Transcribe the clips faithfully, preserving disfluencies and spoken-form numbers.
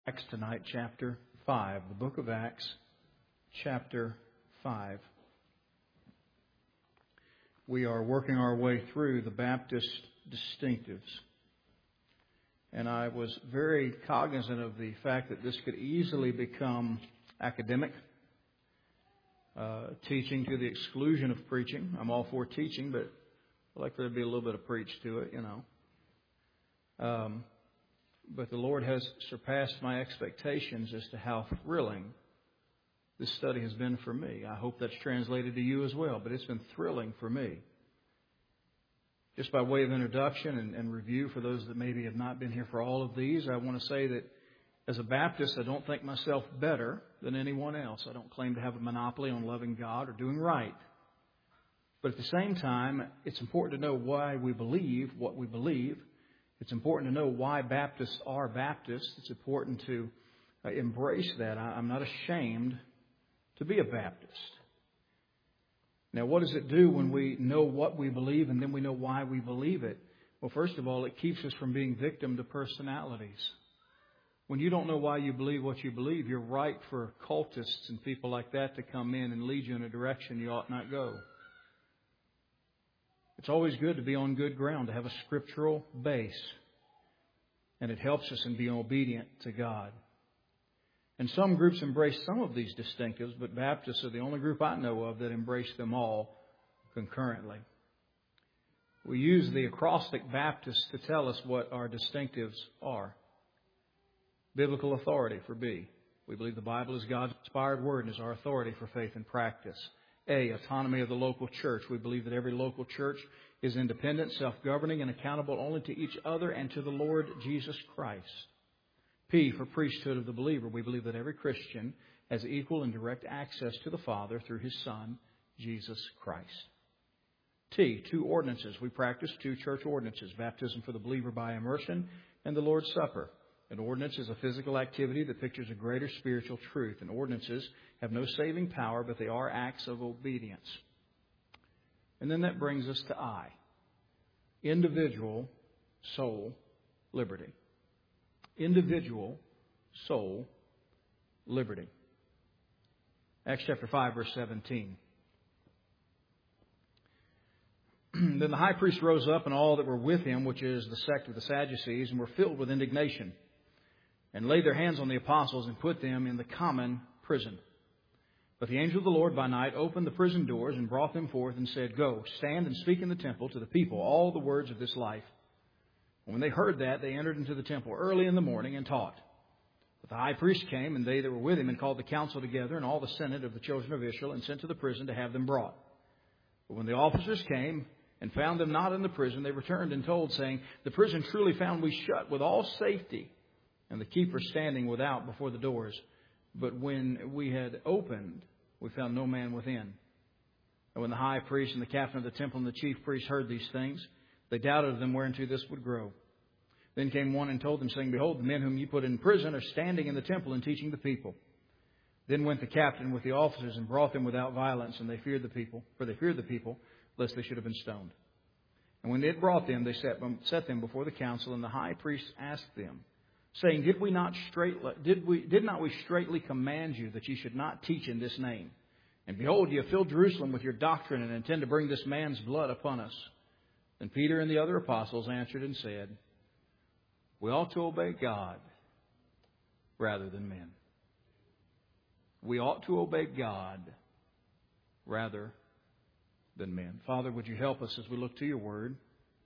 Acts tonight, chapter five. The book of Acts, chapter five. We are working our way through the Baptist distinctives. And I was very cognizant of the fact that this could easily become academic, uh, teaching to the exclusion of preaching. I'm all for teaching, but I'd like there to be a little bit of preach to it, you know. Um, But the Lord has surpassed my expectations as to how thrilling this study has been for me. I hope that's translated to you as well, but it's been thrilling for me. Just by way of introduction and, and review for those that maybe have not been here for all of these, I want to say that as a Baptist, I don't think myself better than anyone else. I don't claim to have a monopoly on loving God or doing right. But at the same time, it's important to know why we believe what we believe. It's important to know why Baptists are Baptists. It's important to uh, embrace that. I, I'm not ashamed to be a Baptist. Now, what does it do when we know what we believe and then we know why we believe it? Well, first of all, it keeps us from being victim to personalities. When you don't know why you believe what you believe, you're ripe for cultists and people like that to come in and lead you in a direction you ought not go. It's always good to be on good ground, to have a scriptural base. And it helps us in being obedient to God. And some groups embrace some of these distinctives, but Baptists are the only group I know of that embrace them all concurrently. We use the acrostic Baptist to tell us what our distinctives are. Biblical authority for B. We believe the Bible is God's inspired word and is our authority for faith and practice. A, autonomy of the local church. We believe that every local church is independent, self-governing, and accountable only to each other and to the Lord Jesus Christ. P, for priesthood of the believer. We believe that every Christian has equal and direct access to the Father through His Son, Jesus Christ. T, two ordinances. We practice two church ordinances. Baptism for the believer by immersion and the Lord's Supper. An ordinance is a physical activity that pictures a greater spiritual truth. And ordinances have no saving power, but they are acts of obedience. And then that brings us to I. Individual soul liberty. Individual soul liberty. Acts chapter five, verse seventeen. Then the high priest rose up and all that were with him, which is the sect of the Sadducees, and were filled with indignation, and laid their hands on the apostles and put them in the common prison. But the angel of the Lord by night opened the prison doors and brought them forth and said, Go, stand and speak in the temple to the people all the words of this life. And when they heard that, they entered into the temple early in the morning and taught. But the high priest came, and they that were with him, and called the council together and all the senate of the children of Israel, and sent to the prison to have them brought. But when the officers came and found them not in the prison, they returned and told, saying, The prison truly found we shut with all safety, and the keeper standing without before the doors. But when we had opened, we found no man within. And when the high priest and the captain of the temple and the chief priests heard these things, they doubted of them whereunto this would grow. Then came one and told them, saying, Behold, the men whom you put in prison are standing in the temple and teaching the people. Then went the captain with the officers and brought them without violence, and they feared the people, for they feared the people, lest they should have been stoned. And when they had brought them, they set them, set them before the council, and the high priest asked them, saying, Did we not straight, did we did not we straitly command you that ye should not teach in this name? And behold, ye have filled Jerusalem with your doctrine, and intend to bring this man's blood upon us. Then Peter and the other apostles answered and said, We ought to obey God rather than men. We ought to obey God rather than men. Father, would you help us as we look to your word?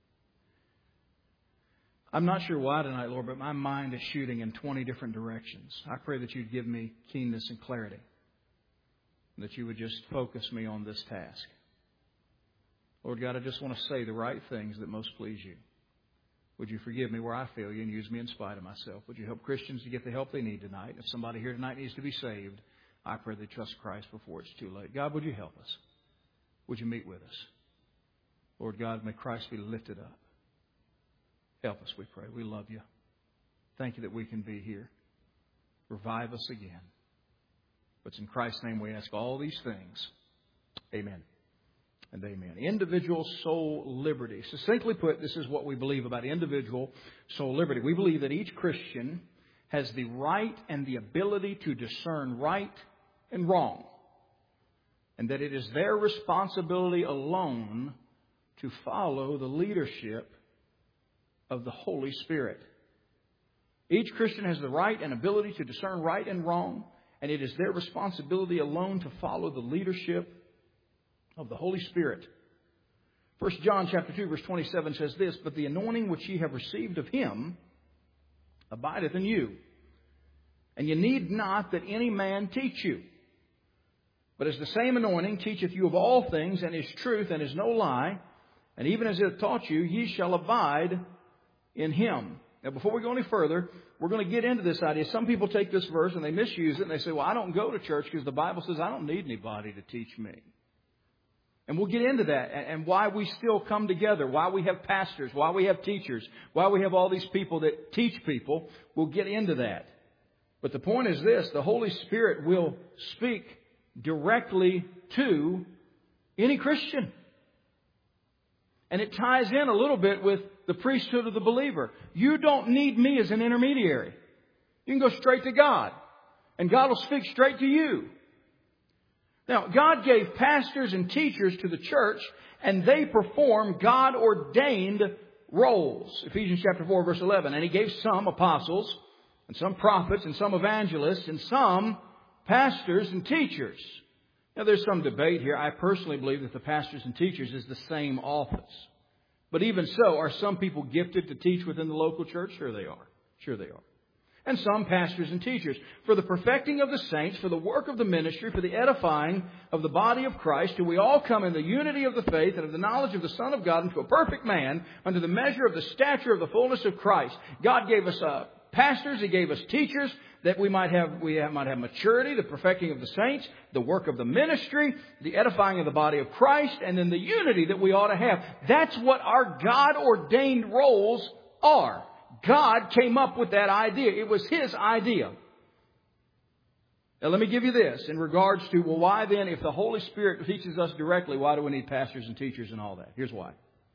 I'm not sure why tonight, Lord, but my mind is shooting in twenty different directions. I pray that you'd give me keenness and clarity, and that you would just focus me on this task. Lord God, I just want to say the right things that most please you. Would you forgive me where I fail you and use me in spite of myself? Would you help Christians to get the help they need tonight? If somebody here tonight needs to be saved, I pray they trust Christ before it's too late. God, would you help us? Would you meet with us? Lord God, may Christ be lifted up. Help us, we pray. We love you. Thank you that we can be here. Revive us again. But it's in Christ's name we ask all these things. Amen and amen. Individual soul liberty. Succinctly put, this is what we believe about individual soul liberty. We believe that each Christian has the right and the ability to discern right and wrong, and that it is their responsibility alone to follow the leadership of the Holy Spirit. Each Christian has the right and ability to discern right and wrong, and it is their responsibility alone to follow the leadership of the Holy Spirit. First John chapter two, verse twenty-seven says this, "But the anointing which ye have received of Him abideth in you, and ye need not that any man teach you. But as the same anointing teacheth you of all things, and is truth, and is no lie, and even as it hath taught you, ye shall abide in Him." Now, before we go any further, we're going to get into this idea. Some people take this verse and they misuse it, and they say, well, I don't go to church because the Bible says I don't need anybody to teach me. And we'll get into that and why we still come together, why we have pastors, why we have teachers, why we have all these people that teach people. We'll get into that. But the point is this, the Holy Spirit will speak directly to any Christian. And it ties in a little bit with the priesthood of the believer. You don't need me as an intermediary. You can go straight to God, and God will speak straight to you. Now, God gave pastors and teachers to the church, and they perform God-ordained roles. Ephesians chapter four, verse eleven. "And He gave some apostles, and some prophets, and some evangelists, and some pastors and teachers." Now, there's some debate here. I personally believe that the pastors and teachers is the same office. But even so, are some people gifted to teach within the local church? Sure they are. Sure they are. And some pastors and teachers. For the perfecting of the saints, for the work of the ministry, for the edifying of the body of Christ, till we all come in the unity of the faith and of the knowledge of the Son of God, into a perfect man, unto the measure of the stature of the fullness of Christ. God gave us uh, pastors. He gave us teachers, that we might have we have, might have maturity, the perfecting of the saints, the work of the ministry, the edifying of the body of Christ, and then the unity that we ought to have. That's what our God-ordained roles are. God came up with that idea. It was His idea. Now let me give you this in regards to, well, why then, if the Holy Spirit teaches us directly, why do we need pastors and teachers and all that? Here's why.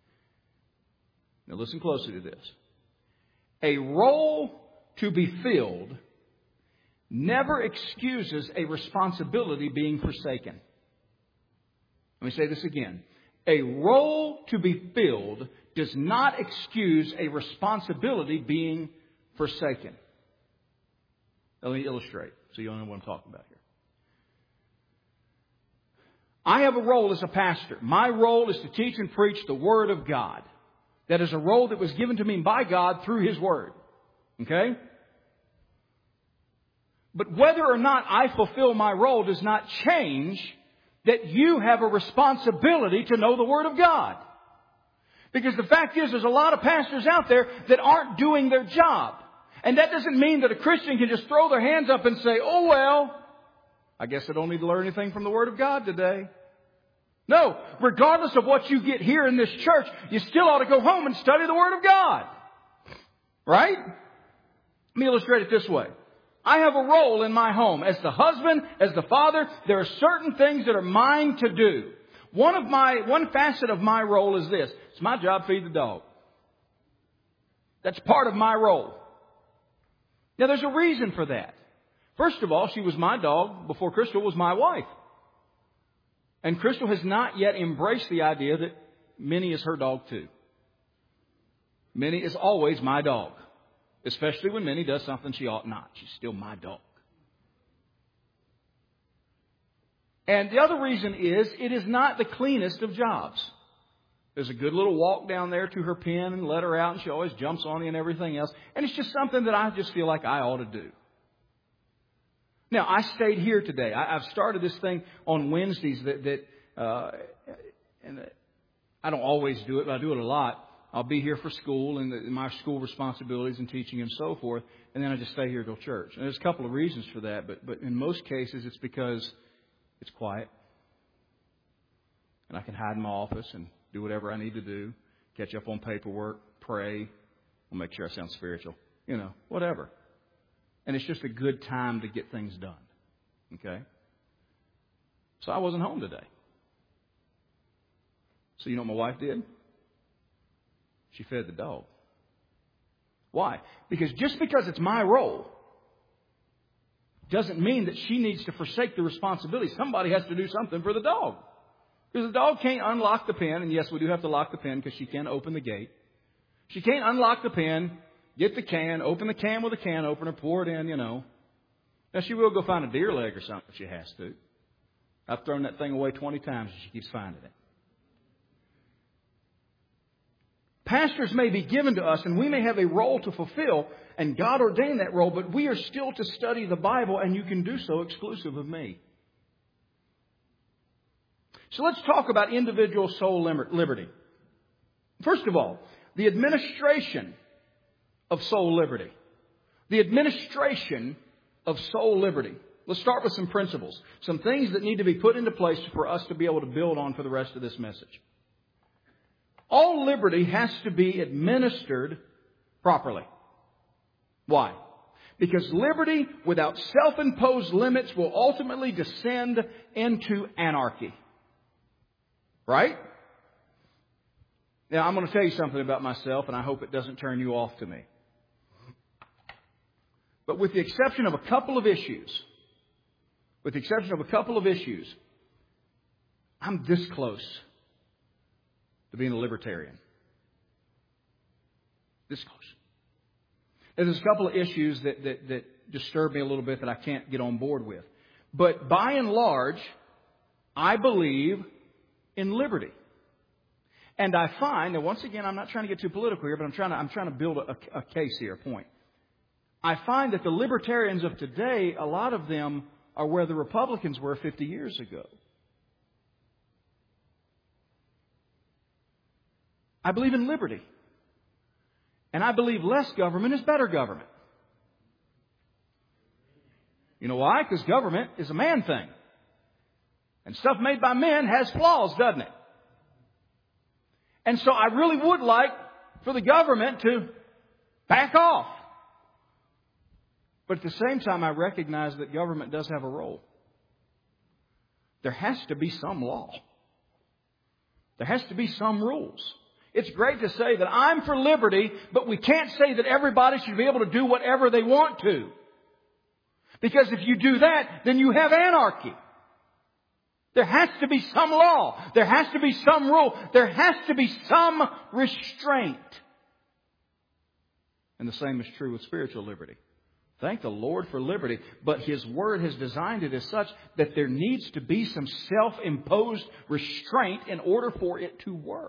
Now listen closely to this. A role to be filled never excuses a responsibility being forsaken. Let me say this again. A role to be filled does not excuse a responsibility being forsaken. Now, let me illustrate so you know what I'm talking about here. I have a role as a pastor. My role is to teach and preach the Word of God. That is a role that was given to me by God through His Word. Okay? But whether or not I fulfill my role does not change that you have a responsibility to know the Word of God. Because the fact is, there's a lot of pastors out there that aren't doing their job. And that doesn't mean that a Christian can just throw their hands up and say, oh, well, I guess I don't need to learn anything from the Word of God today. No, regardless of what you get here in this church, you still ought to go home and study the Word of God. Right? Let me illustrate it this way. I have a role in my home. As the husband, as the father, there are certain things that are mine to do. One of my, one facet of my role is this. It's my job to feed the dog. That's part of my role. Now, there's a reason for that. First of all, she was my dog before Crystal was my wife. And Crystal has not yet embraced the idea that Minnie is her dog too. Minnie is always my dog. Especially when Minnie does something she ought not. She's still my dog. And the other reason is, it is not the cleanest of jobs. There's a good little walk down there to her pen and let her out, and she always jumps on you and everything else. And it's just something that I just feel like I ought to do. Now, I stayed here today. I, I've started this thing on Wednesdays that, that uh, and I don't always do it, but I do it a lot. I'll be here for school and the, my school responsibilities and teaching and so forth. And then I just stay here till church. And there's a couple of reasons for that. But, but in most cases, it's because it's quiet. And I can hide in my office and do whatever I need to do. Catch up on paperwork, pray. I'll make sure I sound spiritual. You know, whatever. And it's just a good time to get things done. Okay? So I wasn't home today. So you know what my wife did? She fed the dog. Why? Because just because it's my role doesn't mean that she needs to forsake the responsibility. Somebody has to do something for the dog. Because the dog can't unlock the pen, and yes, we do have to lock the pen because she can't open the gate. She can't unlock the pen, get the can, open the can with a can opener, pour it in, you know. Now, she will go find a deer leg or something if she has to. I've thrown that thing away twenty times and she keeps finding it. Pastors may be given to us and we may have a role to fulfill, and God ordained that role, but we are still to study the Bible, and you can do so exclusive of me. So let's talk about individual soul liberty. First of all, the administration of soul liberty. The administration of soul liberty. Let's start with some principles. Some things that need to be put into place for us to be able to build on for the rest of this message. All liberty has to be administered properly. Why? Because liberty without self-imposed limits will ultimately descend into anarchy. Right? Now, I'm going to tell you something about myself, and I hope it doesn't turn you off to me. But with the exception of a couple of issues, with the exception of a couple of issues, I'm this close to being a libertarian. This close. Now, there's a couple of issues that, that, that disturb me a little bit that I can't get on board with. But by and large, I believe in liberty. And I find, and once again, I'm not trying to get too political here, but I'm trying to, I'm trying to build a, a case here, a point. I find that the libertarians of today, a lot of them are where the Republicans were fifty years ago. I believe in liberty. And I believe less government is better government. You know why? Because government is a man thing. And stuff made by men has flaws, doesn't it? And so I really would like for the government to back off. But at the same time, I recognize that government does have a role. There has to be some law. There has to be some rules. It's great to say that I'm for liberty, but we can't say that everybody should be able to do whatever they want to. Because if you do that, then you have anarchy. There has to be some law. There has to be some rule. There has to be some restraint. And the same is true with spiritual liberty. Thank the Lord for liberty, but His Word has designed it as such that there needs to be some self-imposed restraint in order for it to work.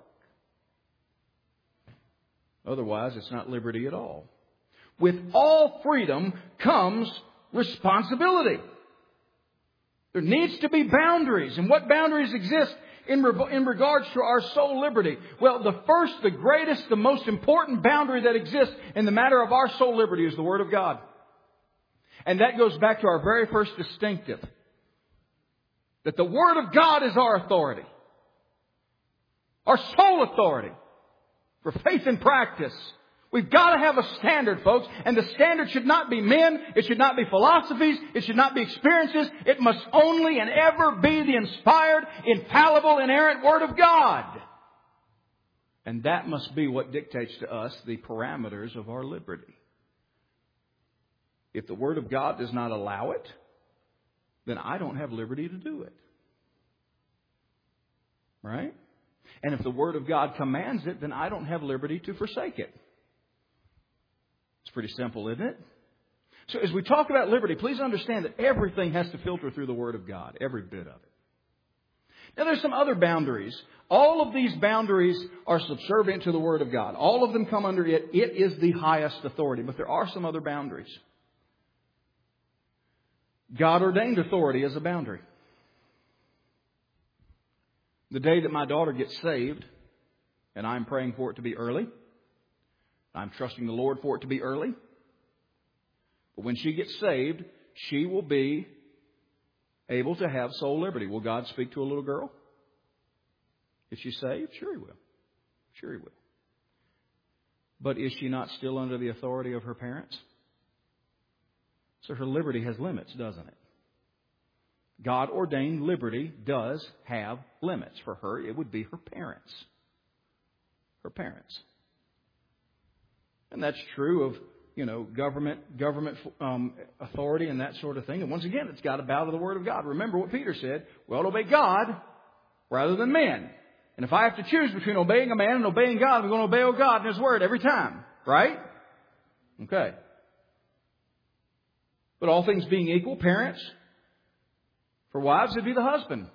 Otherwise, it's not liberty at all. With all freedom comes responsibility. There needs to be boundaries. And what boundaries exist in, re- in regards to our soul liberty? Well, the first, the greatest, the most important boundary that exists in the matter of our soul liberty is the Word of God. And that goes back to our very first distinctive. That the Word of God is our authority. Our sole authority. For faith and practice. We've got to have a standard, folks. And the standard should not be men. It should not be philosophies. It should not be experiences. It must only and ever be the inspired, infallible, inerrant Word of God. And that must be what dictates to us the parameters of our liberty. If the Word of God does not allow it, then I don't have liberty to do it. Right? And if the Word of God commands it, then I don't have liberty to forsake it. It's pretty simple, isn't it? So as we talk about liberty, please understand that everything has to filter through the Word of God. Every bit of it. Now there's some other boundaries. All of these boundaries are subservient to the Word of God. All of them come under it. It is the highest authority. But there are some other boundaries. God ordained authority as a boundary. The day that my daughter gets saved, and I'm praying for it to be early, I'm trusting the Lord for it to be early, but when she gets saved, she will be able to have soul liberty. Will God speak to a little girl? Is she saved? Sure He will. Sure He will. But is she not still under the authority of her parents? So her liberty has limits, doesn't it? God ordained liberty does have limits. For her, it would be her parents. Her parents. And that's true of you know, government, government um, authority and that sort of thing. And once again, it's got to bow to the Word of God. Remember what Peter said. We ought to obey God rather than men. And if I have to choose between obeying a man and obeying God, I'm going to obey God and His Word every time. Right? Okay. But all things being equal, parents, for wives, it'd be the husband.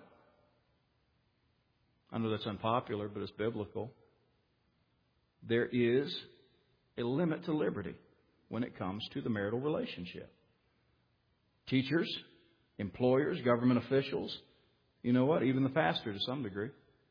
I know that's unpopular, but it's biblical. There is a limit to liberty when it comes to the marital relationship. Teachers, employers, government officials, you know what? Even the pastor to some degree.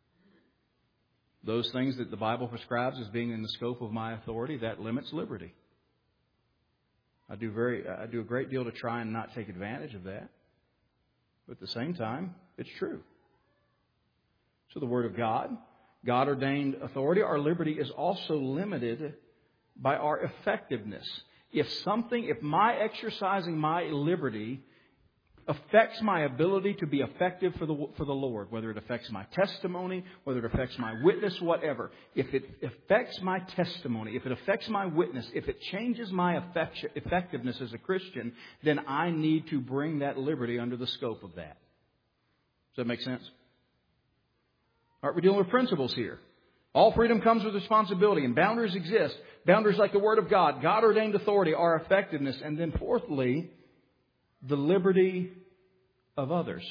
Those things that the Bible prescribes as being in the scope of my authority, that limits liberty. I do very, I do a great deal to try and not take advantage of that. But at the same time, it's true. So the Word of God, God-ordained authority, our liberty is also limited by our effectiveness. If something, if my exercising my liberty affects my ability to be effective for the for the Lord, whether it affects my testimony, whether it affects my witness, whatever. If it affects my testimony, if it affects my witness, if it changes my effect- effectiveness as a Christian, then I need to bring that liberty under the scope of that. Does that make sense? All right, we're dealing with principles here. All freedom comes with responsibility, and boundaries exist. Boundaries like the Word of God, God-ordained authority, our effectiveness. And then fourthly, the liberty of others.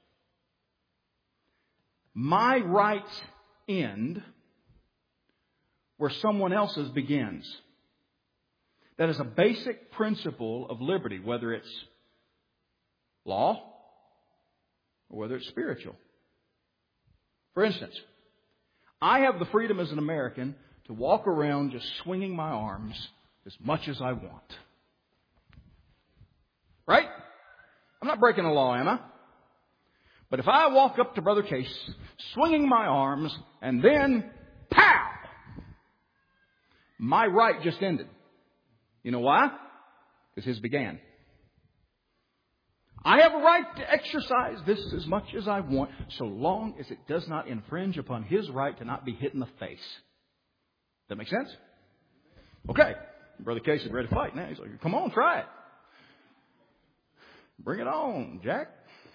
My rights end where someone else's begins. That is a basic principle of liberty, whether it's law or whether it's spiritual. For instance, I have the freedom as an American to walk around just swinging my arms as much as I want. Right? I'm not breaking a law, am I? But if I walk up to Brother Case, swinging my arms, and then, pow! My right just ended. You know why? Because his began. I have a right to exercise this as much as I want, so long as it does not infringe upon his right to not be hit in the face. Does that make sense? Okay. Brother Case is ready to fight now. He's like, come on, try it. Bring it on, Jack.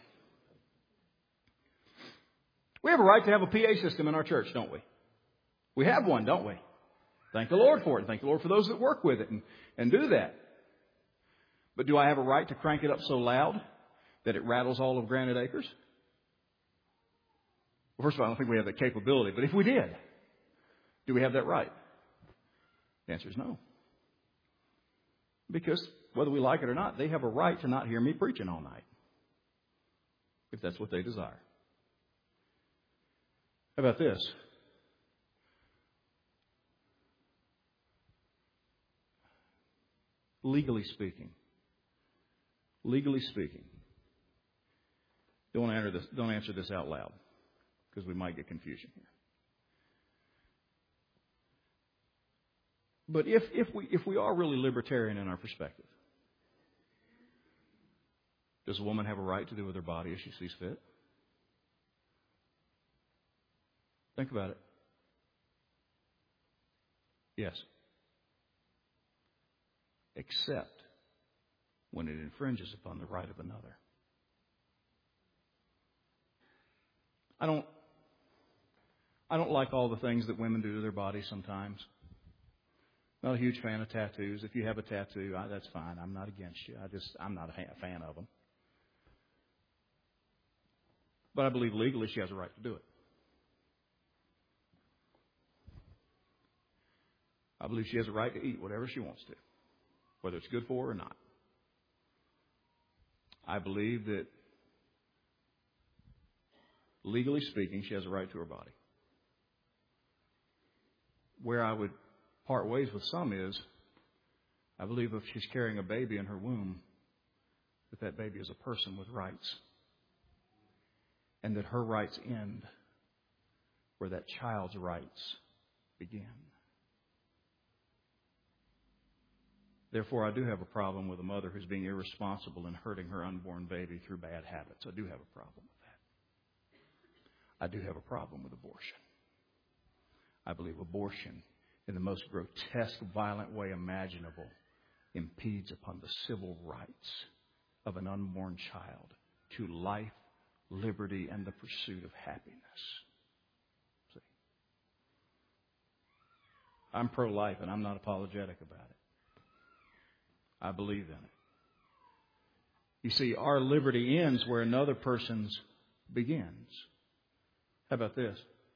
We have a right to have a P A system in our church, don't we? We have one, don't we? Thank the Lord for it. Thank the Lord for those that work with it and, and do that. But do I have a right to crank it up so loud that it rattles all of Granite Acres? Well, first of all, I don't think we have that capability. But if we did, do we have that right? The answer is no. Because whether we like it or not, they have a right to not hear me preaching all night, if that's what they desire. How about this? Legally speaking, legally speaking, don't answer this, don't answer this out loud because we might get confusion here. But if, if we if we are really libertarian in our perspective, does a woman have a right to do with her body as she sees fit? Think about it. Yes. Except when it infringes upon the right of another. I don't I don't like all the things that women do to their bodies sometimes. Not a huge fan of tattoos. If you have a tattoo, I, that's fine. I'm not against you. I just I'm not a fan of them. But I believe legally she has a right to do it. I believe she has a right to eat whatever she wants to, whether it's good for her or not. I believe that, legally speaking, she has a right to her body. Where I would part ways with some is, I believe if she's carrying a baby in her womb, that that baby is a person with rights. And that her rights end where that child's rights begin. Therefore, I do have a problem with a mother who's being irresponsible and hurting her unborn baby through bad habits. I do have a problem with that. I do have a problem with abortion. I believe abortion, in the most grotesque, violent way imaginable, impedes upon the civil rights of an unborn child to life, liberty, and the pursuit of happiness. See? I'm pro-life, and I'm not apologetic about it. I believe in it. You see, our liberty ends where another person's begins. How about this?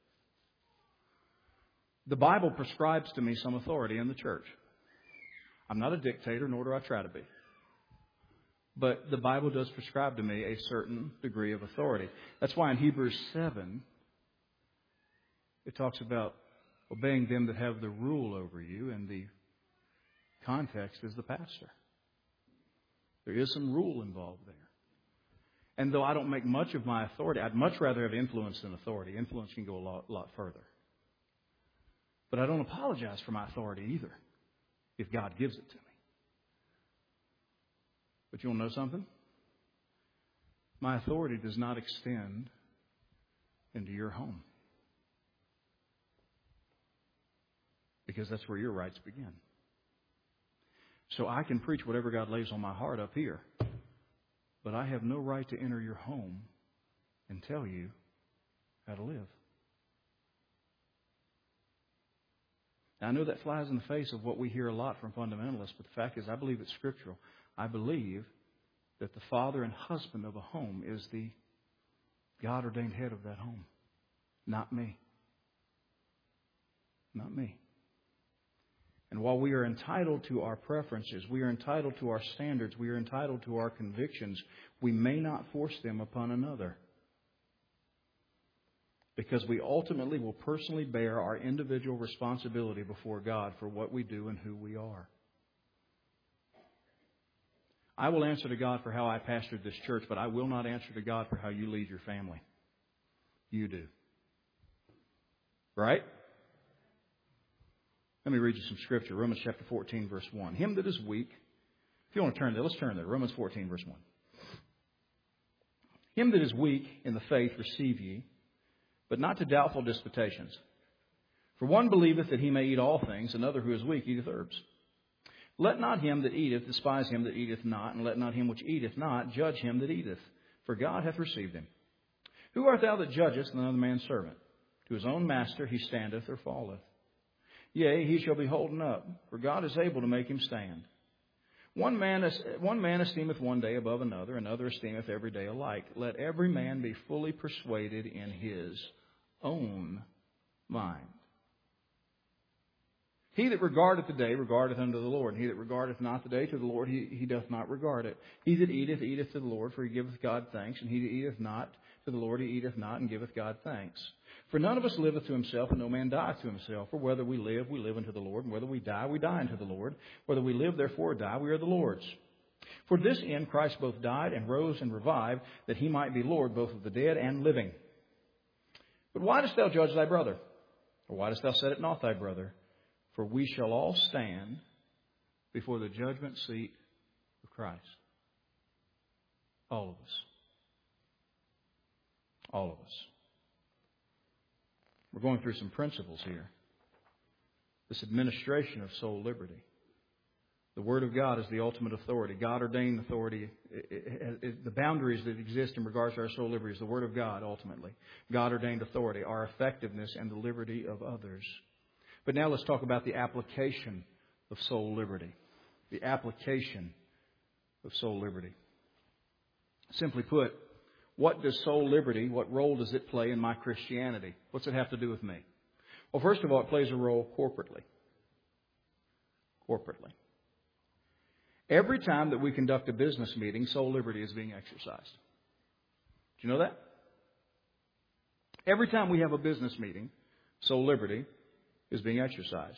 The Bible prescribes to me some authority in the church. I'm not a dictator, nor do I try to be. But the Bible does prescribe to me a certain degree of authority. That's why in Hebrews seven, it talks about obeying them that have the rule over you, and the context is the pastor. There is some rule involved there. And though I don't make much of my authority, I'd much rather have influence than authority. Influence can go a lot, lot further. But I don't apologize for my authority either, if God gives it to me. But you want to know something? My authority does not extend into your home. Because that's where your rights begin. So I can preach whatever God lays on my heart up here. But I have no right to enter your home and tell you how to live. Now, I know that flies in the face of what we hear a lot from fundamentalists, but the fact is I believe it's scriptural. I believe that the father and husband of a home is the God-ordained head of that home. Not me. Not me. And while we are entitled to our preferences, we are entitled to our standards, we are entitled to our convictions, we may not force them upon another. Because we ultimately will personally bear our individual responsibility before God for what we do and who we are. I will answer to God for how I pastored this church, but I will not answer to God for how you lead your family. You do. Right? Let me read you some scripture. Romans chapter fourteen, verse one. Him that is weak. If you want to turn there, let's turn there. Romans fourteen, verse one. Him that is weak in the faith receive ye, but not to doubtful disputations. For one believeth that he may eat all things, another who is weak eateth herbs. Let not him that eateth despise him that eateth not, and let not him which eateth not judge him that eateth, for God hath received him. Who art thou that judgest another man's servant? To his own master he standeth or falleth. Yea, he shall be holden up, for God is able to make him stand. One man, one man esteemeth one day above another, another esteemeth every day alike. Let every man be fully persuaded in his own mind. He that regardeth the day regardeth unto the Lord, and he that regardeth not the day to the Lord, he, he doth not regard it. He that eateth, eateth to the Lord, for he giveth God thanks, and he that eateth not to the Lord, he eateth not, and giveth God thanks. For none of us liveth to himself, and no man dieth to himself. For whether we live, we live unto the Lord, and whether we die, we die unto the Lord. Whether we live, therefore, or die, we are the Lord's. For this end Christ both died and rose and revived, that he might be Lord both of the dead and living. But why dost thou judge thy brother? Or why dost thou set at naught thy brother? For we shall all stand before the judgment seat of Christ. All of us. All of us. We're going through some principles here. This administration of soul liberty. The Word of God is the ultimate authority. God-ordained authority. It, it, it, the boundaries that exist in regards to our soul liberty is the Word of God, ultimately. God-ordained authority, our effectiveness, and the liberty of others. But now let's talk about the application of soul liberty. The application of soul liberty. Simply put, what does soul liberty, what role does it play in my Christianity? What's it have to do with me? Well, first of all, it plays a role corporately. Corporately. Every time that we conduct a business meeting, soul liberty is being exercised. Do you know that? Every time we have a business meeting, soul liberty is being exercised.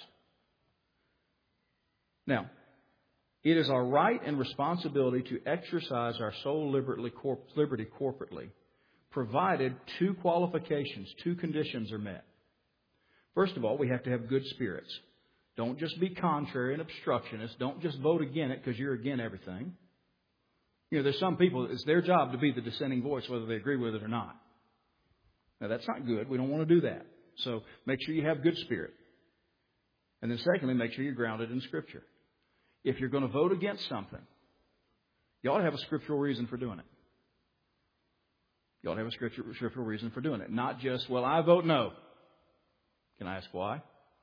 Now, it is our right and responsibility to exercise our soul liberty corporately, provided two qualifications, two conditions are met. First of all, we have to have good spirits. Don't just be contrary and obstructionist. Don't just vote against it because you're against everything. You know, there's some people, it's their job to be the dissenting voice, whether they agree with it or not. Now, that's not good. We don't want to do that. So make sure you have good spirit. And then secondly, make sure you're grounded in Scripture. if you're going to vote against something, you ought to have a scriptural reason for doing it. You ought to have a scriptural, scriptural reason for doing it. Not just, well, I vote no. Can I ask why?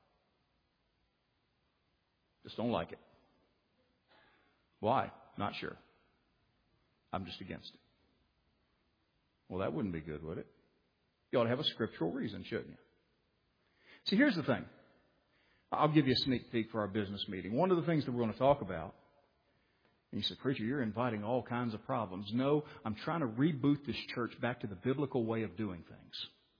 Just don't like it. Why? Not sure. I'm just against it. Well, that wouldn't be good, would it? You ought to have a scriptural reason, shouldn't you? See, here's the thing. I'll give you a sneak peek for our business meeting. One of the things that we're going to talk about, and you said, preacher, you're inviting all kinds of problems. No, I'm trying to reboot this church back to the biblical way of doing things.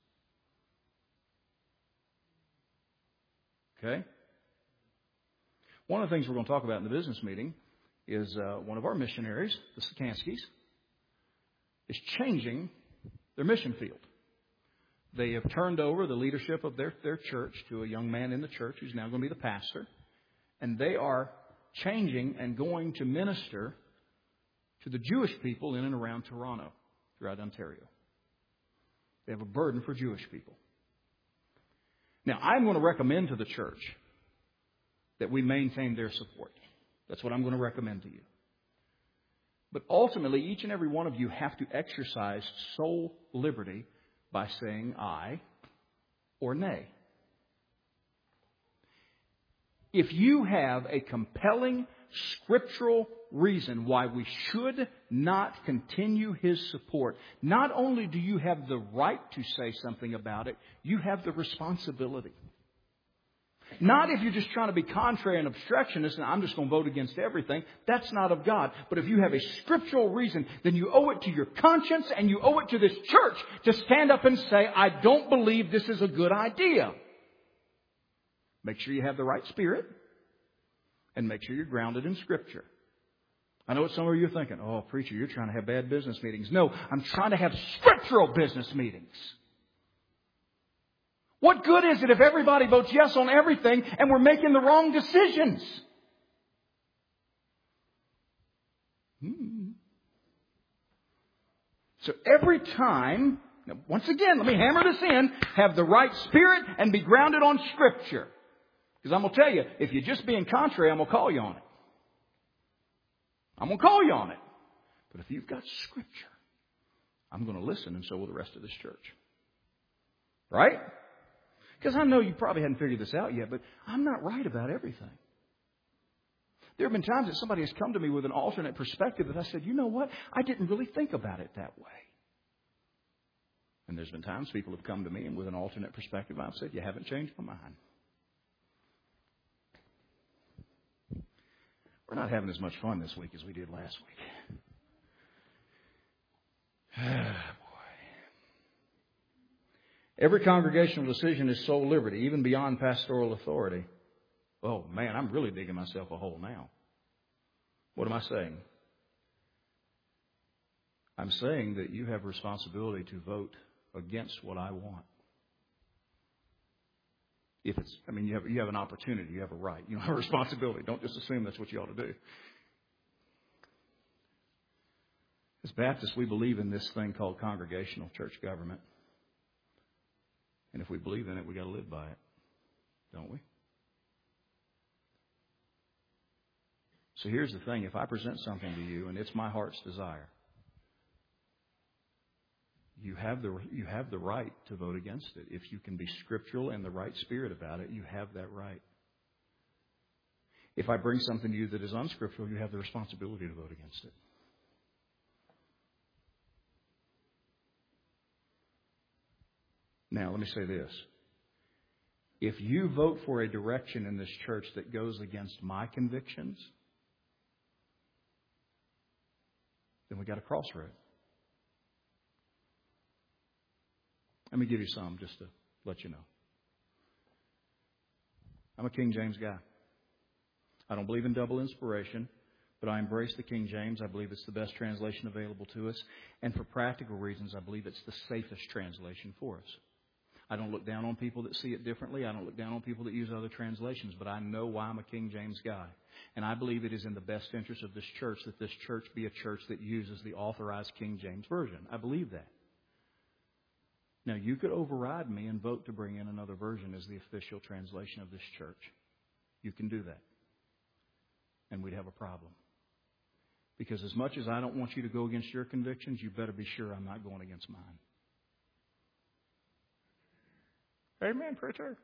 Okay? One of the things we're going to talk about in the business meeting is uh, one of our missionaries, the Sikanskis, is changing their mission field. They have turned over the leadership of their, their church to a young man in the church who's now going to be the pastor. And they are changing and going to minister to the Jewish people in and around Toronto, throughout Ontario. They have a burden for Jewish people. Now, I'm going to recommend to the church that we maintain their support. That's what I'm going to recommend to you. But ultimately, each and every one of you have to exercise sole liberty by saying aye or nay. If you have a compelling scriptural reason why we should not continue his support, not only do you have the right to say something about it, you have the responsibility. Not if you're just trying to be contrary and obstructionist and I'm just going to vote against everything. That's not of God. But if you have a scriptural reason, then you owe it to your conscience and you owe it to this church to stand up and say, I don't believe this is a good idea. Make sure you have the right spirit and make sure you're grounded in Scripture. I know what some of you are thinking. Oh, preacher, you're trying to have bad business meetings. No, I'm trying to have scriptural business meetings. What good is it if everybody votes yes on everything and we're making the wrong decisions? Hmm. So every time, now once again, let me hammer this in, have the right spirit and be grounded on Scripture. Because I'm going to tell you, if you're just being contrary, I'm going to call you on it. I'm going to call you on it. But if you've got Scripture, I'm going to listen, and so will the rest of this church. Right? Because I know you probably hadn't figured this out yet, but I'm not right about everything. There have been times that somebody has come to me with an alternate perspective that I said, you know what? I didn't really think about it that way. And there's been times people have come to me and with an alternate perspective, I've said, you haven't changed my mind. We're not having as much fun this week as we did last week. Ah, boy. Every congregational decision is sole liberty, even beyond pastoral authority. Oh, man, I'm really digging myself a hole now. What am I saying? I'm saying that you have responsibility to vote against what I want. If it's, I mean, you have, you have an opportunity, you have a right, you have a responsibility. Don't just assume that's what you ought to do. As Baptists, we believe in this thing called congregational church government. And if we believe in it, we got to live by it, don't we? So here's the thing. If I present something to you and it's my heart's desire, you have the you have the right to vote against it. If you can be scriptural and the right spirit about it, you have that right. If I bring something to you that is unscriptural, you have the responsibility to vote against it. Now, let me say this. If you vote for a direction in this church that goes against my convictions, then we got a crossroad. Let me give you some just to let you know. I'm a King James guy. I don't believe in double inspiration, but I embrace the King James. I believe it's the best translation available to us. And for practical reasons, I believe it's the safest translation for us. I don't look down on people that see it differently. I don't look down on people that use other translations, but I know why I'm a King James guy. And I believe it is in the best interest of this church that this church be a church that uses the authorized King James Version. I believe that. Now, you could override me and vote to bring in another version as the official translation of this church. You can do that. and we'd have a problem. Because as much as I don't want you to go against your convictions, you better be sure I'm not going against mine. Amen, preacher.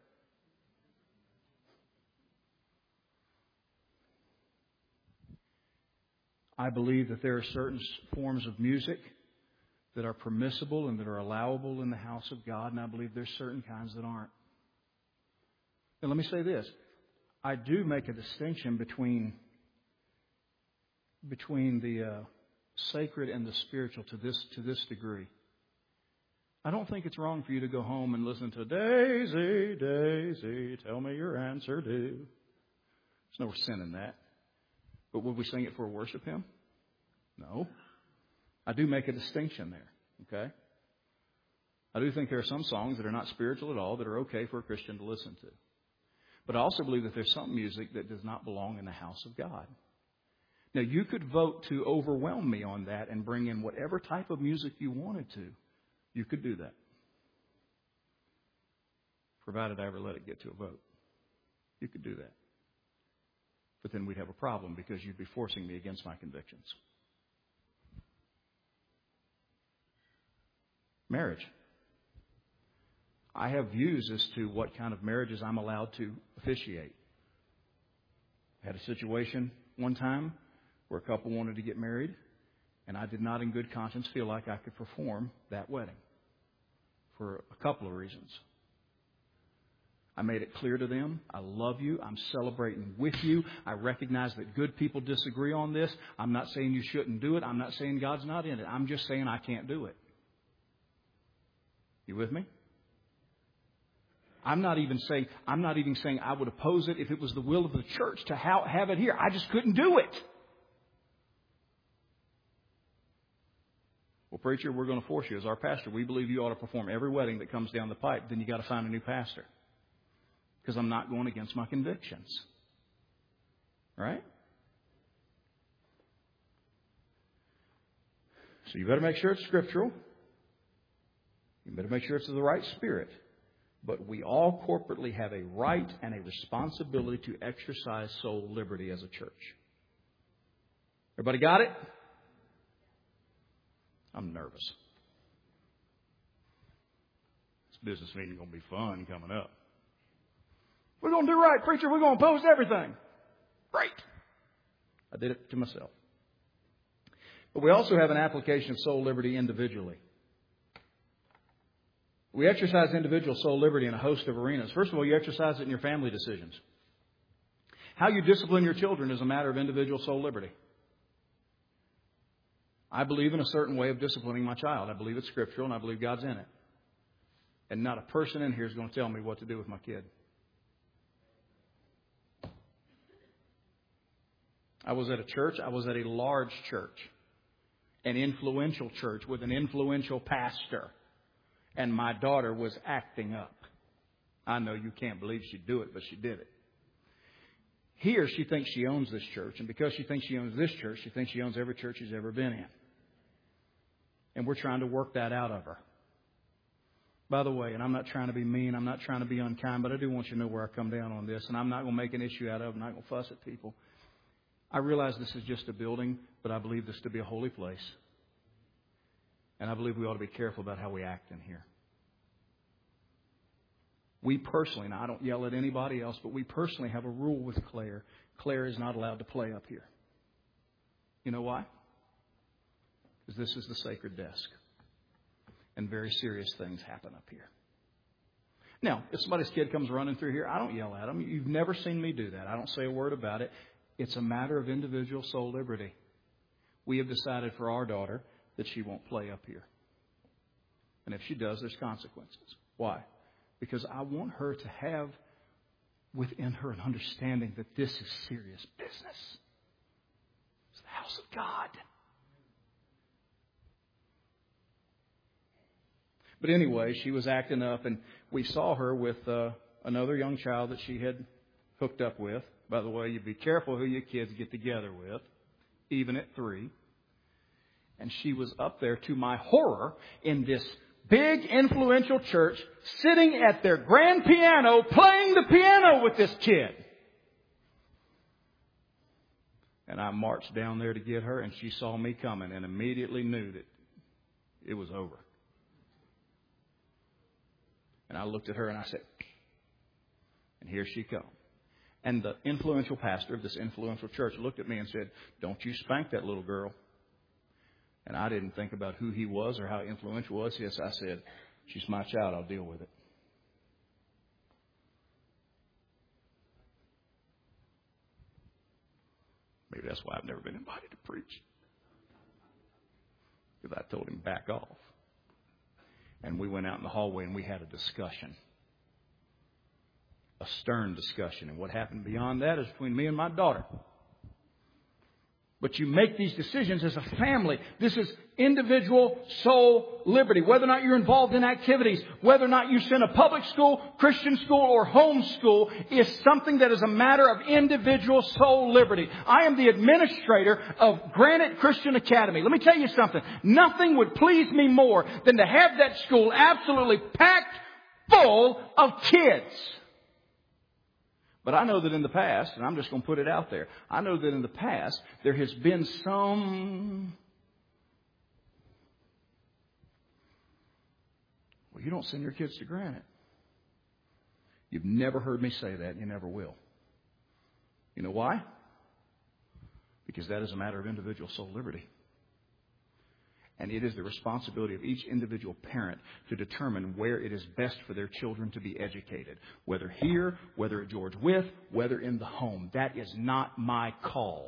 I believe that there are certain forms of music that are permissible and that are allowable in the house of God, and I believe there's certain kinds that aren't. And let me say this. I do make a distinction between, between the uh, sacred and the spiritual to this, to this degree. I don't think it's wrong for you to go home and listen to Daisy, Daisy, tell me your answer do. There's no sin in that. But would we sing it for worship Him? No. I do make a distinction there, okay? I do think there are some songs that are not spiritual at all that are okay for a Christian to listen to. But I also believe that there's some music that does not belong in the house of God. Now, you could vote to overwhelm me on that and bring in whatever type of music you wanted to. You could do that. Provided I ever let it get to a vote. You could do that. But then we'd have a problem because you'd be forcing me against my convictions. Marriage. I have views as to what kind of marriages I'm allowed to officiate. I had a situation one time where a couple wanted to get married, and I did not in good conscience feel like I could perform that wedding for a couple of reasons. I made it clear to them, I love you, I'm celebrating with you, I recognize that good people disagree on this. I'm not saying you shouldn't do it, I'm not saying God's not in it, I'm just saying I can't do it. You with me? I'm not even saying I'm not even saying I would oppose it if it was the will of the church to have it here. I just couldn't do it. Well, preacher, we're going to force you as our pastor. We believe you ought to perform every wedding that comes down the pipe. Then you got to find a new pastor. Because I'm not going against my convictions. Right? So you better make sure it's scriptural. You better make sure it's of the right spirit. But we all corporately have a right and a responsibility to exercise soul liberty as a church. Everybody got it? I'm nervous. This business meeting is going to be fun coming up. We're going to do right, preacher. We're going to oppose everything. Great. I did it to myself. But we also have an application of soul liberty individually. We exercise individual soul liberty in a host of arenas. First of all, you exercise it in your family decisions. How you discipline your children is a matter of individual soul liberty. I believe in a certain way of disciplining my child. I believe it's scriptural and I believe God's in it. And not a person in here is going to tell me what to do with my kid. I was at a church. I was at a large church, an influential church with an influential pastor. And my daughter was acting up. I know you can't believe she'd do it, but she did it. Here, she thinks she owns this church. And because she thinks she owns this church, she thinks she owns every church she's ever been in. And we're trying to work that out of her. By the way, and I'm not trying to be mean, I'm not trying to be unkind, but I do want you to know where I come down on this. And I'm not going to make an issue out of it. I'm not going to fuss at people. I realize this is just a building, but I believe this to be a holy place. And I believe we ought to be careful about how we act in here. We personally, now I don't yell at anybody else, but we personally have a rule with Claire. Claire is not allowed to play up here. You know why? Because this is the sacred desk. And very serious things happen up here. Now, if somebody's kid comes running through here, I don't yell at them. You've never seen me do that. I don't say a word about it. It's a matter of individual soul liberty. We have decided for our daughter that she won't play up here. And if she does, there's consequences. Why? Because I want her to have within her an understanding that this is serious business. It's the house of God. But anyway, she was acting up, and we saw her with uh, another young child that she had hooked up with. By the way, you be careful who your kids get together with, even at three. And she was up there, to my horror, in this big influential church, sitting at their grand piano, playing the piano with this kid. And I marched down there to get her, and she saw me coming and immediately knew that it was over. And I looked at her and I said, and here she comes. And the influential pastor of this influential church looked at me and said, don't you spank that little girl. And I didn't think about who he was or how influential he was. Yes, I said, she's my child. I'll deal with it. Maybe that's why I've never been invited to preach. Because I told him back off. And we went out in the hallway and we had a discussion. A stern discussion. And what happened beyond that is between me and my daughter. But you make these decisions as a family. This is individual soul liberty. Whether or not you're involved in activities, whether or not you send a public school, Christian school, or home school is something that is a matter of individual soul liberty. I am the administrator of Granite Christian Academy. Let me tell you something. Nothing would please me more than to have that school absolutely packed full of kids. But I know that in the past, and I'm just going to put it out there, I know that in the past there has been some, well, you don't send your kids to Granite. You've never heard me say that, and you never will. You know why? Because that is a matter of individual soul liberty. And it is the responsibility of each individual parent to determine where it is best for their children to be educated. Whether here, whether at George Wythe, whether in the home. That is not my call.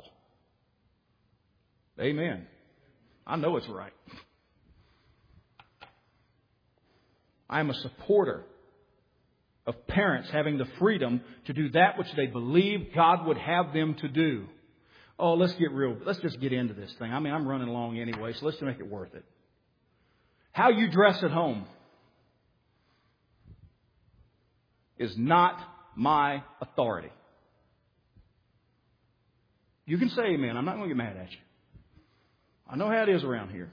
Amen. I know it's right. I am a supporter of parents having the freedom to do that which they believe God would have them to do. Oh, let's get real. Let's just get into this thing. I mean, I'm running along anyway, so let's make it worth it. How you dress at home is not my authority. You can say amen. I'm not going to get mad at you. I know how it is around here.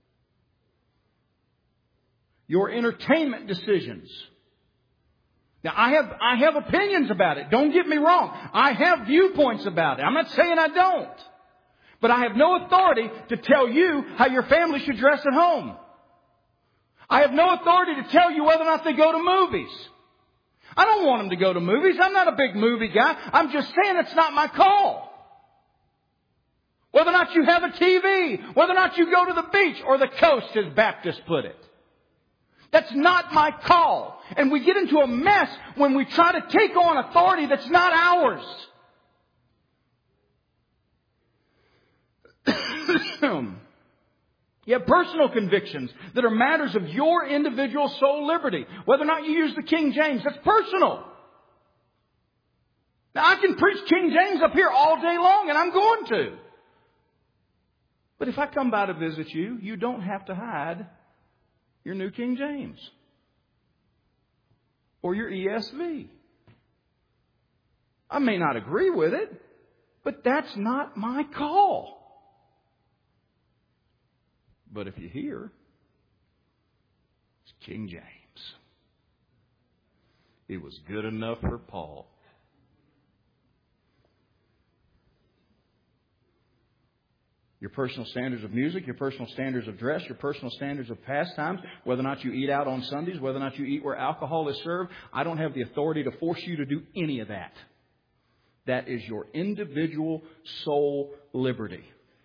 Your entertainment decisions. Now, I have, I have opinions about it. Don't get me wrong. I have viewpoints about it. I'm not saying I don't. But I have no authority to tell you how your family should dress at home. I have no authority to tell you whether or not they go to movies. I don't want them to go to movies. I'm not a big movie guy. I'm just saying it's not my call. Whether or not you have a T V, whether or not you go to the beach or the coast, as Baptists put it. That's not my call. And we get into a mess when we try to take on authority that's not ours. You have personal convictions that are matters of your individual soul liberty. Whether or not you use the King James, that's personal. Now, I can preach King James up here all day long, and I'm going to. But if I come by to visit you, you don't have to hide your New King James or your E S V. I may not agree with it, but that's not my call. But if you hear, it's King James. It was good enough for Paul. Your personal standards of music, your personal standards of dress, your personal standards of pastimes, whether or not you eat out on Sundays, whether or not you eat where alcohol is served, I don't have the authority to force you to do any of that. That is your individual soul liberty.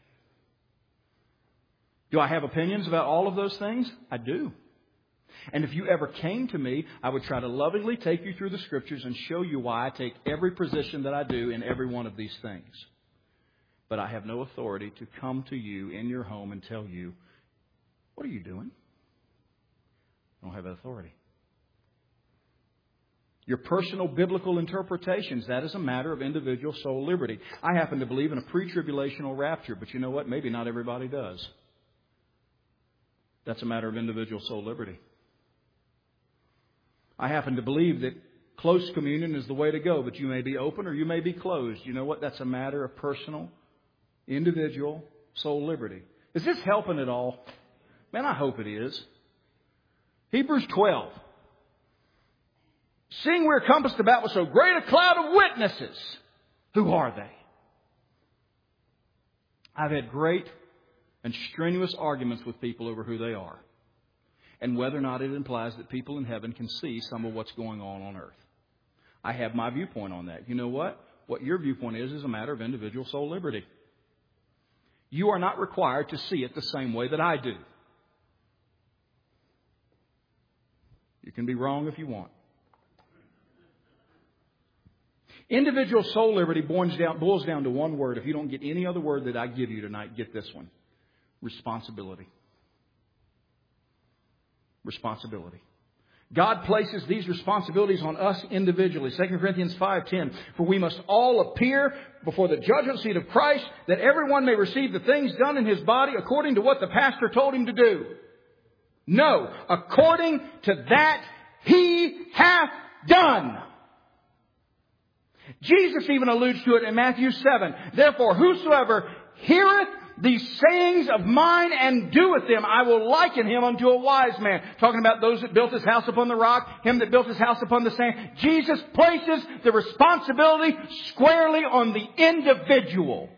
Do I have opinions about all of those things? I do. And if you ever came to me, I would try to lovingly take you through the Scriptures and show you why I take every position that I do in every one of these things. But I have no authority to come to you in your home and tell you, what are you doing? I don't have that authority. Your personal biblical interpretations, that is a matter of individual soul liberty. I happen to believe in a pre-tribulational rapture, but you know what? Maybe not everybody does. That's a matter of individual soul liberty. I happen to believe that close communion is the way to go, but you may be open or you may be closed. You know what? That's a matter of personal, individual soul liberty. Is this helping at all? Man, I hope it is. Hebrews twelve. Seeing we're compassed about with so great a cloud of witnesses, who are they? I've had great and strenuous arguments with people over who they are and whether or not it implies that people in heaven can see some of what's going on on earth. I have my viewpoint on that. You know what? What your viewpoint is is a matter of individual soul liberty. You are not required to see it the same way that I do. You can be wrong if you want. Individual soul liberty boils down, boils down to one word. If you don't get any other word that I give you tonight, get this one. Responsibility. Responsibility. God places these responsibilities on us individually. Second Corinthians five ten. For we must all appear before the judgment seat of Christ, that everyone may receive the things done in his body according to what the pastor told him to do. No, according to that he hath done. Jesus even alludes to it in Matthew seven. Therefore, whosoever heareth these sayings of mine and doeth them, I will liken him unto a wise man. Talking about those that built his house upon the rock, him that built his house upon the sand. Jesus places the responsibility squarely on the individual.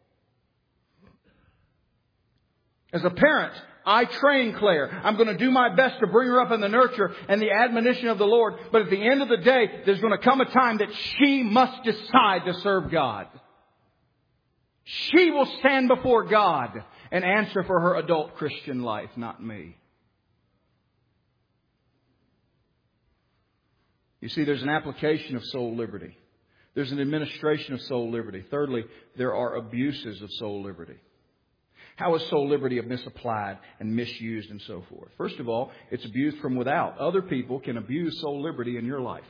As a parent, I train Claire. I'm going to do my best to bring her up in the nurture and the admonition of the Lord. But at the end of the day, there's going to come a time that she must decide to serve God. She will stand before God and answer for her adult Christian life, not me. You see, there's an application of soul liberty. There's an administration of soul liberty. Thirdly, there are abuses of soul liberty. How is soul liberty misapplied and misused and so forth? First of all, it's abused from without. Other people can abuse soul liberty in your life.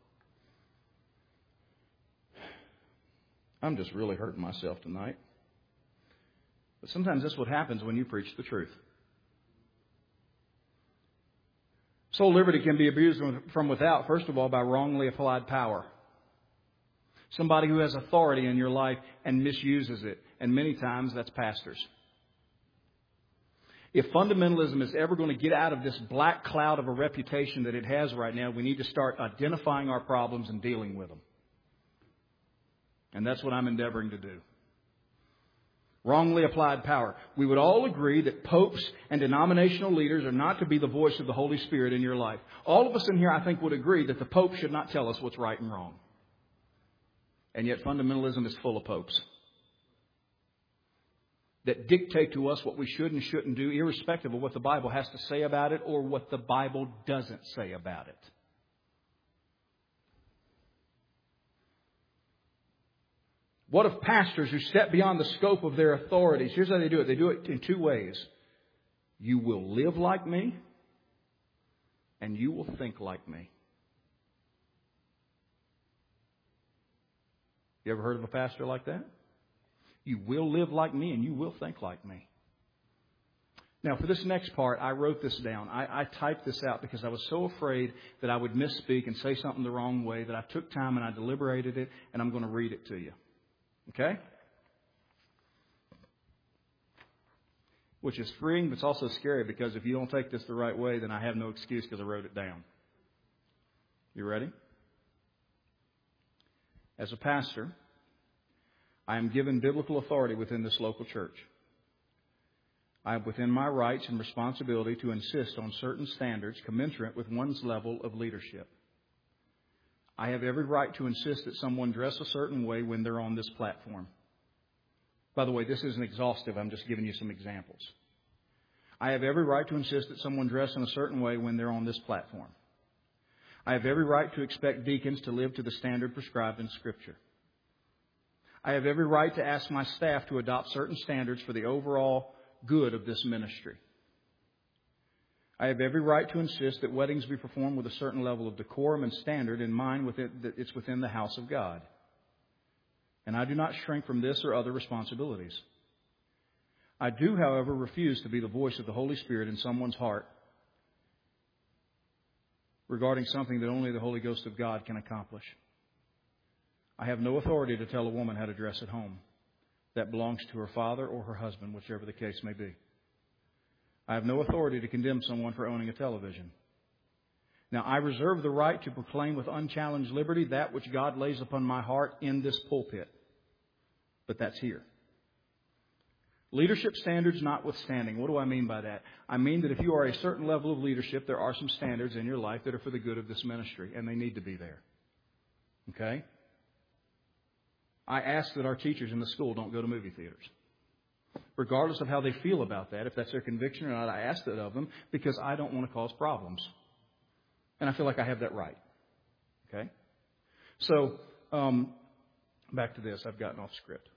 I'm just really hurting myself tonight. But sometimes that's what happens when you preach the truth. Soul liberty can be abused from without, first of all, by wrongly applied power. Somebody who has authority in your life and misuses it. And many times that's pastors. If fundamentalism is ever going to get out of this black cloud of a reputation that it has right now, we need to start identifying our problems and dealing with them. And that's what I'm endeavoring to do. Wrongly applied power. We would all agree that popes and denominational leaders are not to be the voice of the Holy Spirit in your life. All of us in here, I think, would agree that the Pope should not tell us what's right and wrong. And yet fundamentalism is full of popes that dictate to us what we should and shouldn't do, irrespective of what the Bible has to say about it or what the Bible doesn't say about it. What of pastors who step beyond the scope of their authorities? Here's how they do it. They do it in two ways. You will live like me, and you will think like me. You ever heard of a pastor like that? You will live like me, and you will think like me. Now, for this next part, I wrote this down. I, I typed this out because I was so afraid that I would misspeak and say something the wrong way that I took time and I deliberated it, and I'm going to read it to you. Okay? Which is freeing, but it's also scary because if you don't take this the right way, then I have no excuse because I wrote it down. You ready? As a pastor, I am given biblical authority within this local church. I have within my rights and responsibility to insist on certain standards commensurate with one's level of leadership. I have every right to insist that someone dress a certain way when they're on this platform. By the way, this isn't exhaustive. I'm just giving you some examples. I have every right to insist that someone dress in a certain way when they're on this platform. I have every right to expect deacons to live to the standard prescribed in Scripture. I have every right to ask my staff to adopt certain standards for the overall good of this ministry. I have every right to insist that weddings be performed with a certain level of decorum and standard in mind with it, that it's within the house of God. And I do not shrink from this or other responsibilities. I do, however, refuse to be the voice of the Holy Spirit in someone's heart regarding something that only the Holy Ghost of God can accomplish. I have no authority to tell a woman how to dress at home. That belongs to her father or her husband, whichever the case may be. I have no authority to condemn someone for owning a television. Now, I reserve the right to proclaim with unchallenged liberty that which God lays upon my heart in this pulpit. But that's here. Leadership standards notwithstanding. What do I mean by that? I mean that if you are a certain level of leadership, there are some standards in your life that are for the good of this ministry, and they need to be there. Okay? I ask that our teachers in the school don't go to movie theaters. Regardless of how they feel about that, if that's their conviction or not, I ask that of them because I don't want to cause problems. And I feel like I have that right. Okay? So, um, back to this. I've gotten off script.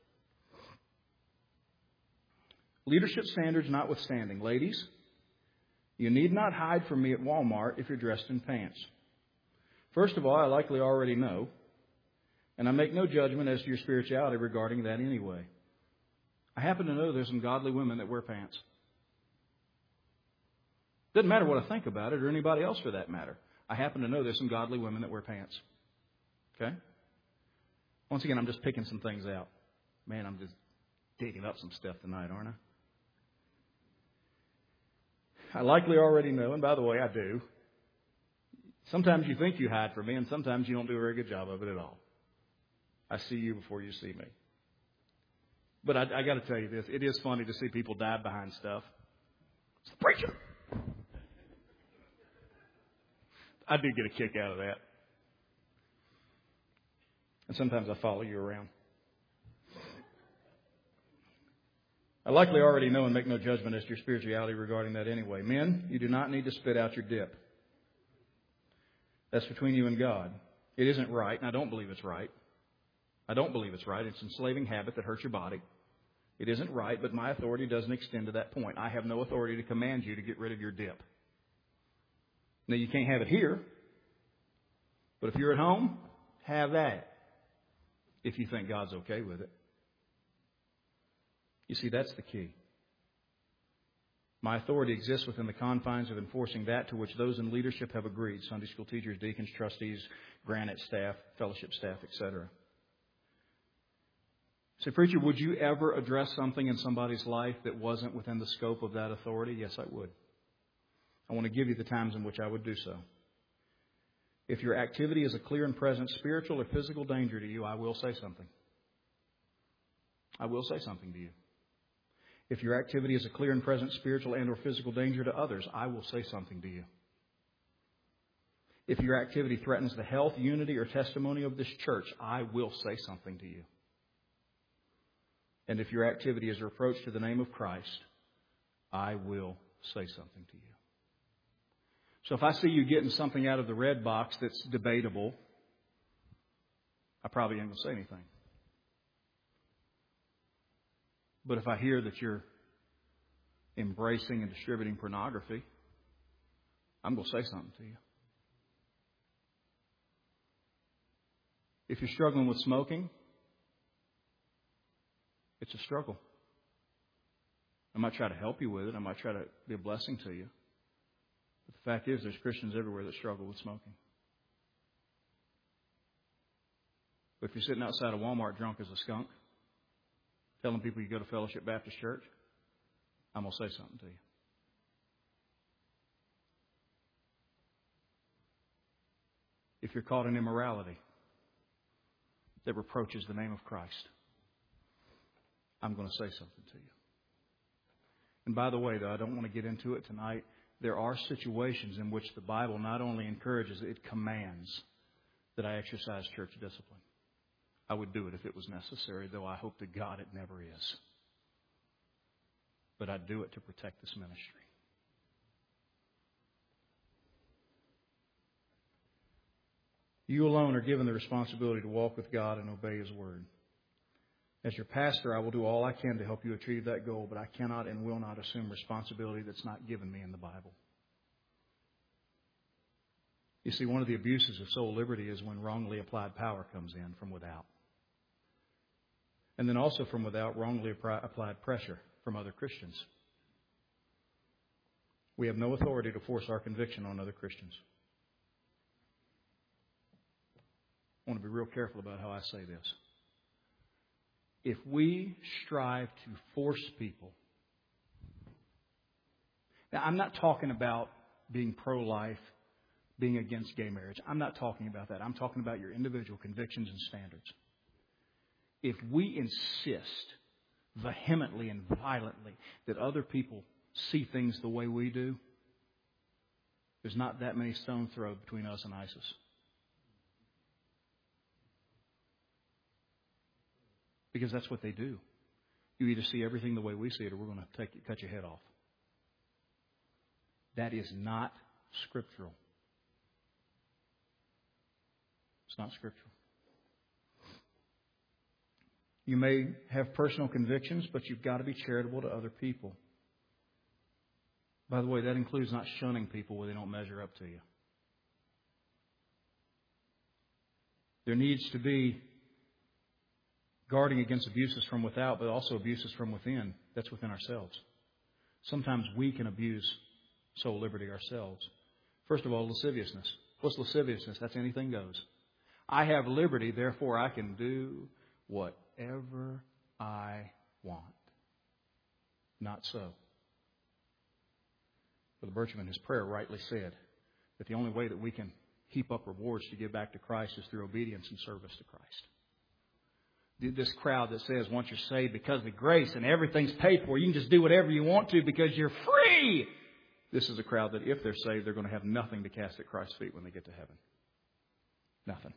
Leadership standards notwithstanding. Ladies, you need not hide from me at Walmart if you're dressed in pants. First of all, I likely already know, and I make no judgment as to your spirituality regarding that anyway. I happen to know there's some godly women that wear pants. Doesn't matter what I think about it or anybody else for that matter. I happen to know there's some godly women that wear pants. Okay? Once again, I'm just picking some things out. Man, I'm just digging up some stuff tonight, aren't I? I likely already know, and by the way, I do. Sometimes you think you hide from me, and sometimes you don't do a very good job of it at all. I see you before you see me. But I, I got to tell you this. It is funny to see people dive behind stuff. It's the preacher. I do get a kick out of that. And sometimes I follow you around. I likely already know and make no judgment as to your spirituality regarding that anyway. Men, you do not need to spit out your dip. That's between you and God. It isn't right, and I don't believe it's right. I don't believe it's right. It's an enslaving habit that hurts your body. It isn't right, but my authority doesn't extend to that point. I have no authority to command you to get rid of your dip. Now, you can't have it here, but if you're at home, have that, if you think God's okay with it. You see, that's the key. My authority exists within the confines of enforcing that to which those in leadership have agreed. Sunday school teachers, deacons, trustees, granite staff, fellowship staff, et cetera. Say, preacher, would you ever address something in somebody's life that wasn't within the scope of that authority? Yes, I would. I want to give you the times in which I would do so. If your activity is a clear and present spiritual or physical danger to you, I will say something. I will say something to you. If your activity is a clear and present spiritual and or physical danger to others, I will say something to you. If your activity threatens the health, unity, or testimony of this church, I will say something to you. And if your activity is a reproach to the name of Christ, I will say something to you. So if I see you getting something out of the red box that's debatable, I probably ain't going to say anything. But if I hear that you're embracing and distributing pornography, I'm going to say something to you. If you're struggling with smoking, it's a struggle. I might try to help you with it. I might try to be a blessing to you. But the fact is, there's Christians everywhere that struggle with smoking. But if you're sitting outside of Walmart drunk as a skunk, telling people you go to Fellowship Baptist Church, I'm going to say something to you. If you're caught in immorality that reproaches the name of Christ, I'm going to say something to you. And by the way, though, I don't want to get into it tonight. There are situations in which the Bible not only encourages, it commands that I exercise church discipline. I would do it if it was necessary, though I hope to God it never is. But I'd do it to protect this ministry. You alone are given the responsibility to walk with God and obey His Word. As your pastor, I will do all I can to help you achieve that goal, but I cannot and will not assume responsibility that's not given me in the Bible. You see, one of the abuses of soul liberty is when wrongly applied power comes in from without. And then also from without, wrongly applied pressure from other Christians. We have no authority to force our conviction on other Christians. I want to be real careful about how I say this. If we strive to force people... Now, I'm not talking about being pro-life, being against gay marriage. I'm not talking about that. I'm talking about your individual convictions and standards. If we insist vehemently and violently that other people see things the way we do, there's not that many stones thrown between us and ISIS. Because that's what they do. You either see everything the way we see it, or we're going to take you, cut your head off. That is not scriptural. It's not scriptural. You may have personal convictions, but you've got to be charitable to other people. By the way, that includes not shunning people where they don't measure up to you. There needs to be guarding against abuses from without, but also abuses from within. That's within ourselves. Sometimes we can abuse soul liberty ourselves. First of all, lasciviousness. What's lasciviousness? That's anything goes. I have liberty, therefore I can do whatever I want. Not so. Brother Bircham in his prayer rightly said that the only way that we can heap up rewards to give back to Christ is through obedience and service to Christ. This crowd that says once you're saved because of grace and everything's paid for, you can just do whatever you want to because you're free. This is a crowd that if they're saved, they're going to have nothing to cast at Christ's feet when they get to heaven. Nothing.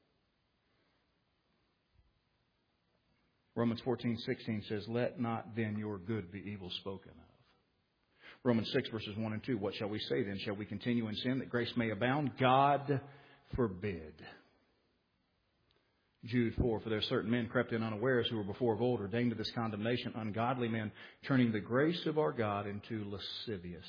Romans fourteen sixteen says, let not then your good be evil spoken of. Romans six verses one and two, what shall we say then? Shall we continue in sin that grace may abound? God forbid. Jude four, for there are certain men crept in unawares who were before of old ordained to this condemnation, ungodly men, turning the grace of our God into lasciviousness.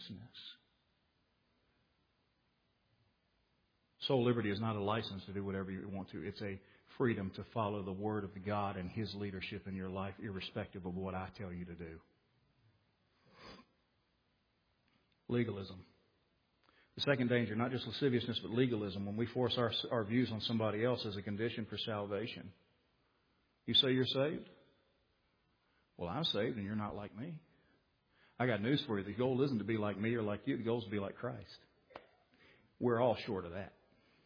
Soul liberty is not a license to do whatever you want to. It's a freedom to follow the Word of God and His leadership in your life, irrespective of what I tell you to do. Legalism. The second danger, not just lasciviousness, but legalism. When we force our, our views on somebody else as a condition for salvation. You say you're saved? Well, I'm saved and you're not like me. I got news for you. The goal isn't to be like me or like you. The goal is to be like Christ. We're all short of that.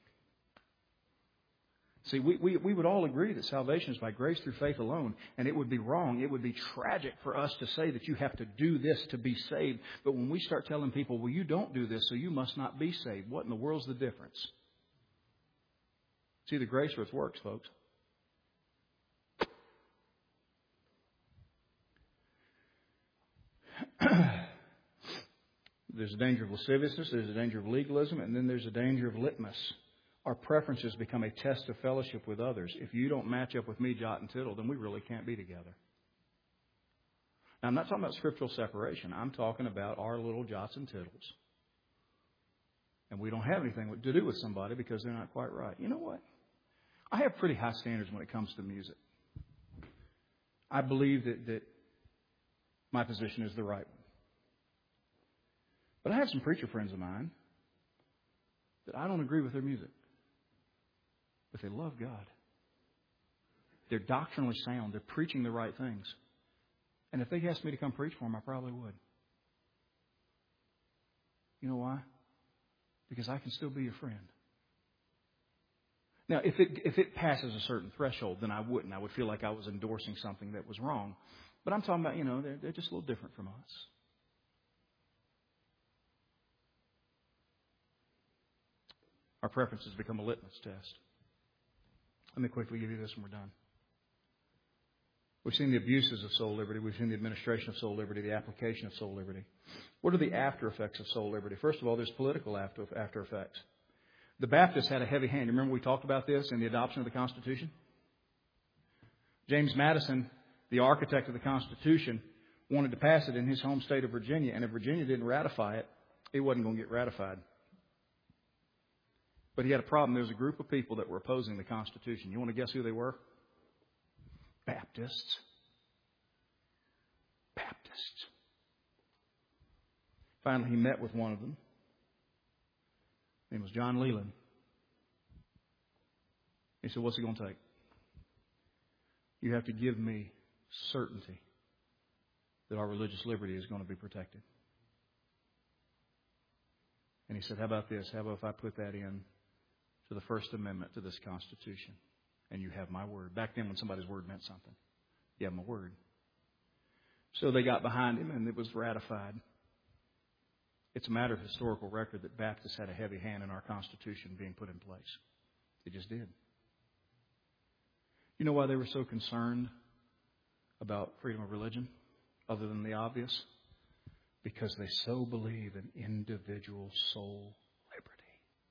See, we, we, we would all agree that salvation is by grace through faith alone. And it would be wrong. It would be tragic for us to say that you have to do this to be saved. But when we start telling people, well, you don't do this, so you must not be saved. What in the world's the difference? It's either grace or it's works, folks. There's a danger of lasciviousness. There's a danger of legalism. And then there's a danger of litmus. Our preferences become a test of fellowship with others. If you don't match up with me, jot and tittle, then we really can't be together. Now, I'm not talking about scriptural separation. I'm talking about our little jots and tittles. And we don't have anything to do with somebody because they're not quite right. You know what? I have pretty high standards when it comes to music. I believe that, that my position is the right one. But I have some preacher friends of mine that I don't agree with their music. But they love God. They're doctrinally sound. They're preaching the right things. And if they asked me to come preach for them, I probably would. You know why? Because I can still be your friend. Now, if it if it passes a certain threshold, then I wouldn't. I would feel like I was endorsing something that was wrong. But I'm talking about, you know, they're, they're just a little different from us. Our preferences become a litmus test. Let me quickly give you this and we're done. We've seen the abuses of soul liberty. We've seen the administration of soul liberty, the application of soul liberty. What are the after effects of soul liberty? First of all, there's political after, after effects. The Baptists had a heavy hand. Remember we talked about this in the adoption of the Constitution? James Madison, the architect of the Constitution, wanted to pass it in his home state of Virginia. And if Virginia didn't ratify it, it wasn't going to get ratified. But he had a problem. There was a group of people that were opposing the Constitution. You want to guess who they were? Baptists. Baptists. Finally, he met with one of them. His name was John Leland. He said, what's it going to take? You have to give me certainty that our religious liberty is going to be protected. And he said, how about this? How about if I put that in to the First Amendment to this Constitution? And you have my word. Back then when somebody's word meant something, you have my word. So they got behind him, and it was ratified. It's a matter of historical record that Baptists had a heavy hand in our Constitution being put in place. They just did. You know why they were so concerned about freedom of religion, other than the obvious? Because they so believe in individual soul liberty.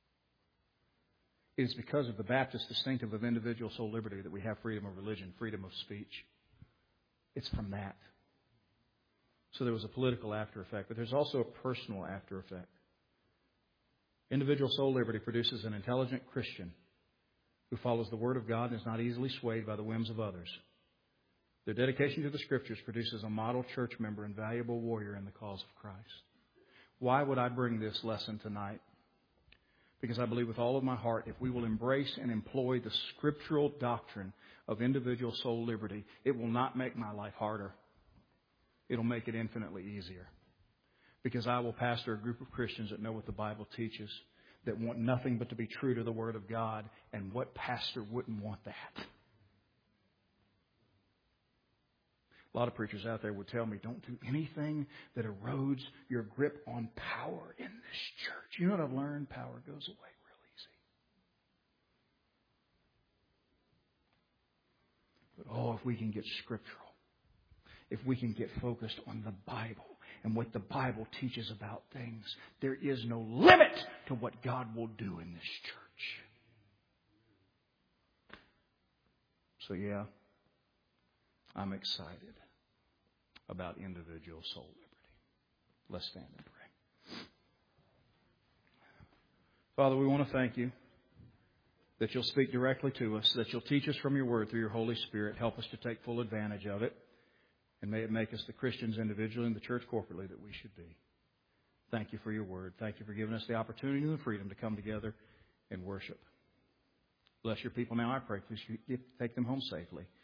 It is because of the Baptist distinctive of individual soul liberty that we have freedom of religion, freedom of speech. It's from that. So there was a political after effect, but there's also a personal after effect. Individual soul liberty produces an intelligent Christian who follows the Word of God and is not easily swayed by the whims of others. Their dedication to the Scriptures produces a model church member and valuable warrior in the cause of Christ. Why would I bring this lesson tonight? Because I believe with all of my heart, if we will embrace and employ the scriptural doctrine of individual soul liberty, it will not make my life harder. It'll make it infinitely easier. Because I will pastor a group of Christians that know what the Bible teaches, that want nothing but to be true to the Word of God. And what pastor wouldn't want that? A lot of preachers out there would tell me, don't do anything that erodes your grip on power in this church. You know what I've learned? Power goes away real easy. But oh, if we can get scriptural, if we can get focused on the Bible and what the Bible teaches about things, there is no limit to what God will do in this church. So yeah, I'm excited about individual soul liberty. Let's stand and pray. Father, we want to thank you that you'll speak directly to us, that you'll teach us from your word through your Holy Spirit. Help us to take full advantage of it. And may it make us the Christians individually and the church corporately that we should be. Thank you for your word. Thank you for giving us the opportunity and the freedom to come together and worship. Bless your people now, I pray. Please take them home safely.